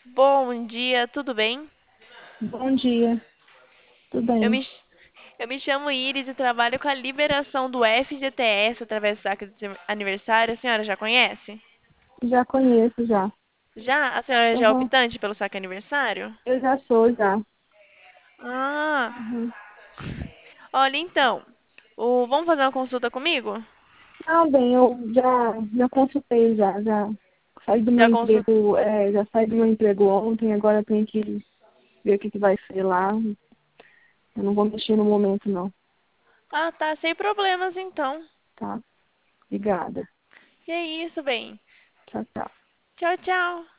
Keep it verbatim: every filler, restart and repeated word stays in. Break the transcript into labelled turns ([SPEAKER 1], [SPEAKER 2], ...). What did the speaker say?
[SPEAKER 1] Bom dia, tudo bem?
[SPEAKER 2] Bom dia, tudo
[SPEAKER 1] Eu
[SPEAKER 2] bem?
[SPEAKER 1] me, eu me chamo Iris e trabalho com a liberação do F G T S através do saque de aniversário. A senhora já conhece?
[SPEAKER 2] Já conheço já.
[SPEAKER 1] Já? A senhora já é
[SPEAKER 2] Uhum.
[SPEAKER 1] optante pelo saque aniversário?
[SPEAKER 2] Eu já sou já.
[SPEAKER 1] Ah,
[SPEAKER 2] Uhum.
[SPEAKER 1] olha então. O, vamos fazer uma consulta comigo?
[SPEAKER 2] Não, bem, eu já, já consultei já, já saí do meu
[SPEAKER 1] Já consulta.
[SPEAKER 2] emprego, é, já saí do meu emprego ontem, agora eu tenho que ver o que, que vai ser lá. Eu não vou mexer no momento não,
[SPEAKER 1] Ah, tá, sem problemas então.
[SPEAKER 2] tá? Obrigada.
[SPEAKER 1] E é isso, bem.
[SPEAKER 2] Tchau, tchau.
[SPEAKER 1] Tchau, tchau.